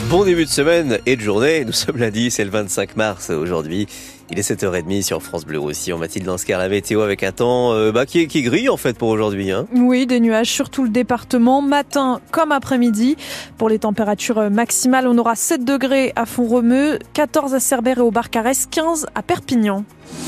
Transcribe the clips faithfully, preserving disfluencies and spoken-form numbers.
Bon début de semaine et de journée, nous sommes lundi, c'est le vingt-cinq mars aujourd'hui. Il est sept heures trente sur France Bleu Roussillon. Mathilde Lanscar, la météo avec un temps euh, bah, qui, qui grille en fait pour aujourd'hui. Hein. Oui, des nuages sur tout le département, matin comme après-midi. Pour les températures maximales, on aura sept degrés à Font-Romeu, quatorze à Cerbère et au Barcarès, quinze à Perpignan.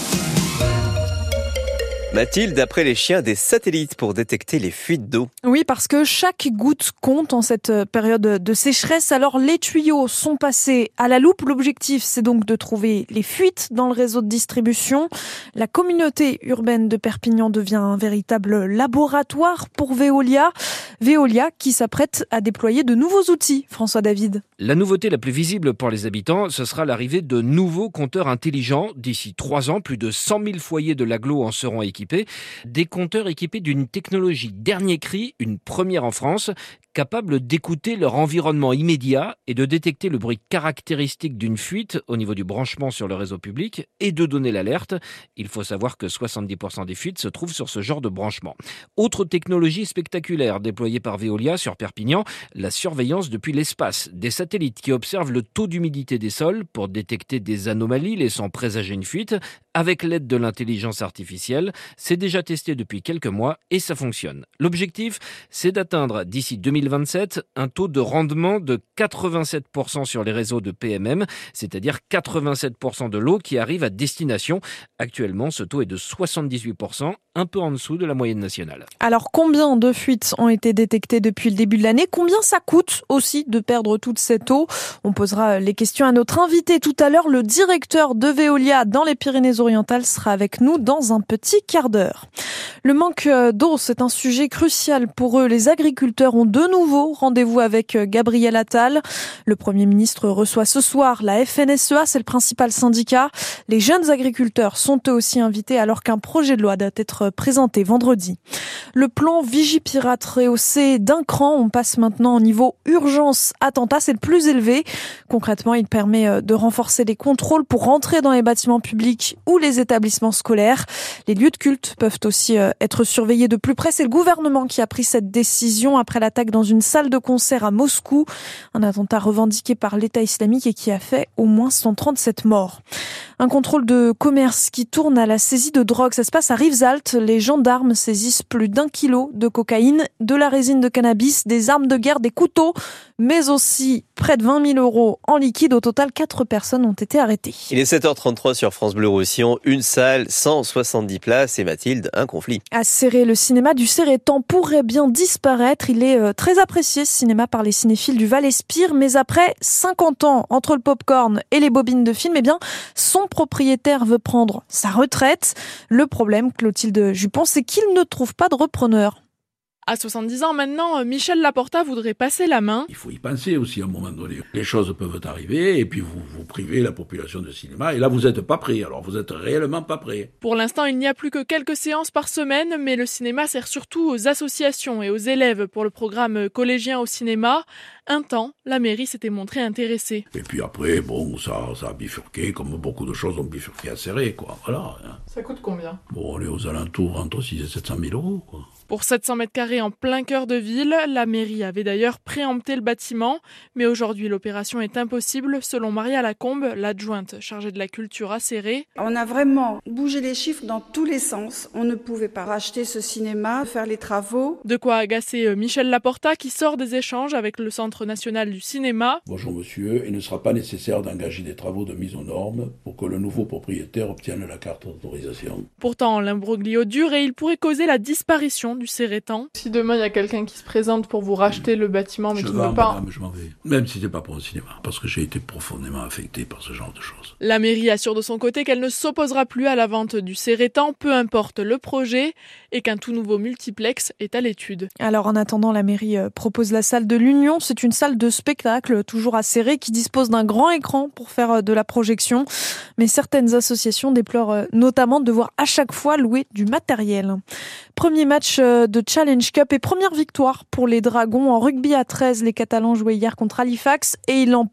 Mathilde, d'après les chiens, des satellites pour détecter les fuites d'eau. Oui, parce que chaque goutte compte en cette période de sécheresse. Alors les tuyaux sont passés à la loupe. L'objectif, c'est donc de trouver les fuites dans le réseau de distribution. La communauté urbaine de Perpignan devient un véritable laboratoire pour Veolia. Veolia qui s'apprête à déployer de nouveaux outils. François David. La nouveauté la plus visible pour les habitants, ce sera l'arrivée de nouveaux compteurs intelligents. D'ici trois ans, plus de cent mille foyers de l'agglo en seront équipés. Des compteurs équipés d'une technologie dernier cri, une première en France, capable d'écouter leur environnement immédiat et de détecter le bruit caractéristique d'une fuite au niveau du branchement sur le réseau public et de donner l'alerte. Il faut savoir que soixante-dix pour cent des fuites se trouvent sur ce genre de branchement. Autre technologie spectaculaire déployée par Veolia sur Perpignan, la surveillance depuis l'espace. Des satellites qui observent le taux d'humidité des sols pour détecter des anomalies laissant présager une fuite avec l'aide de l'intelligence artificielle. C'est déjà testé depuis quelques mois et ça fonctionne. L'objectif, c'est d'atteindre d'ici deux mille vingt-sept un taux de rendement de quatre-vingt-sept pour cent sur les réseaux de P M M, c'est-à-dire quatre-vingt-sept pour cent de l'eau qui arrive à destination. Actuellement, ce taux est de soixante-dix-huit pour cent, un peu en dessous de la moyenne nationale. Alors, combien de fuites ont été détectées depuis le début de l'année ? Combien ça coûte aussi de perdre toute cette eau ? On posera les questions à notre invité tout à l'heure. Le directeur de Veolia dans les Pyrénées-Orientales sera avec nous dans un petit quart d'heure. Le manque d'eau, c'est un sujet crucial pour eux. Les agriculteurs ont de nouveau rendez-vous avec Gabriel Attal. Le Premier ministre reçoit ce soir la F N S E A, c'est le principal syndicat. Les jeunes agriculteurs sont eux aussi invités alors qu'un projet de loi doit être présenté vendredi. Le plan Vigipirate rehaussé d'un cran, on passe maintenant au niveau urgence attentat, c'est le plus élevé. Concrètement, il permet de renforcer les contrôles pour rentrer dans les bâtiments publics ou les établissements scolaires. Les lieux de culte peuvent aussi être surveillés de plus près. C'est le gouvernement qui a pris cette décision après l'attaque dans une salle de concert à Moscou. Un attentat revendiqué par l'État islamique et qui a fait au moins cent trente-sept morts. Un contrôle de commerce qui tourne à la saisie de drogue. Ça se passe à Rivesaltes. Les gendarmes saisissent plus d'un kilo de cocaïne, de la résine de cannabis, des armes de guerre, des couteaux, mais aussi près de vingt mille euros en liquide. Au total, quatre personnes ont été arrêtées. Il est sept heures trente-trois sur France Bleu Roussillon. Une salle, cent soixante-dix places et Mathilde, un conflit. À Céré, le cinéma du Cérétan pourrait bien disparaître. Il est très apprécié, ce cinéma, par les cinéphiles du Val-Espire. Mais après cinquante ans entre le popcorn et les bobines de film, eh bien, son propriétaire veut prendre sa retraite. Le problème, Clotilde Jupon, c'est qu'il ne trouve pas de repreneur. À soixante-dix ans maintenant, Michel Laporta voudrait passer la main. Il faut y penser aussi à un moment donné. Les choses peuvent arriver et puis vous, vous privez la population de cinéma et là vous n'êtes pas prêt. Alors vous êtes réellement pas prêt. Pour l'instant, il n'y a plus que quelques séances par semaine, mais le cinéma sert surtout aux associations et aux élèves pour le programme collégien au cinéma. Un temps, la mairie s'était montrée intéressée. Et puis après, bon, ça, ça a bifurqué, comme beaucoup de choses ont bifurqué à Céré, quoi. Voilà. Ça coûte combien ? Bon, on est aux alentours entre six et sept cent mille euros, quoi. Pour sept cents mètres carrés en plein cœur de ville, la mairie avait d'ailleurs préempté le bâtiment. Mais aujourd'hui, l'opération est impossible, selon Maria Lacombe, l'adjointe chargée de la culture à Céré. On a vraiment bougé les chiffres dans tous les sens. On ne pouvait pas racheter ce cinéma, faire les travaux. De quoi agacer Michel Laporta qui sort des échanges avec le Centre national du cinéma. Bonjour monsieur, il ne sera pas nécessaire d'engager des travaux de mise aux normes pour que le nouveau propriétaire obtienne la carte d'autorisation. Pourtant, l'imbroglio dure et il pourrait causer la disparition du Cérétan. Si demain il y a quelqu'un qui se présente pour vous racheter le bâtiment mais je qui ne veut pas... Madame, je m'en vais. Même si c'est pas pour un cinéma, parce que j'ai été profondément affecté par ce genre de choses. La mairie assure de son côté qu'elle ne s'opposera plus à la vente du Cérétan, peu importe le projet, et qu'un tout nouveau multiplex est à l'étude. Alors en attendant, la mairie propose la salle de l'Union. C'est une salle de spectacle, toujours à Céré, qui dispose d'un grand écran pour faire de la projection. Mais certaines associations déplorent notamment de devoir à chaque fois louer du matériel. Premier match de Challenge Cup et première victoire pour les Dragons en rugby à treize. Les Catalans jouaient hier contre Halifax et ils l'emportent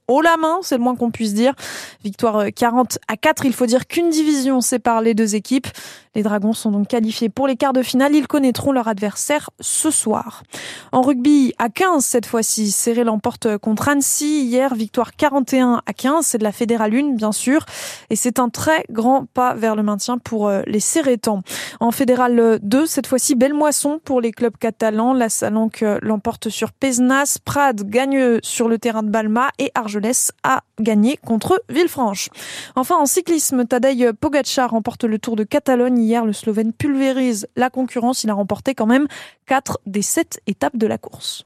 haut la main, c'est le moins qu'on puisse dire. Victoire quarante à quatre, il faut dire qu'une division sépare les deux équipes. Les Dragons sont donc qualifiés pour les quarts de finale. Ils connaîtront leur adversaire ce soir. En rugby, à quinze cette fois-ci, Serré l'emporte contre Annecy. Hier, victoire quarante et un à quinze. C'est de la Fédérale un, bien sûr. Et c'est un très grand pas vers le maintien pour les Serrétans. En Fédérale deux, cette fois-ci, belle moisson pour les clubs catalans. La Salanque l'emporte sur Pézenas. Prades gagne sur le terrain de Balma. Et Argelès a gagné contre Villefranche. Enfin, en cyclisme, Tadej Pogačar remporte le Tour de Catalogne. Hier, le Slovène pulvérise la concurrence. Il a remporté quand même quatre des sept étapes de la course.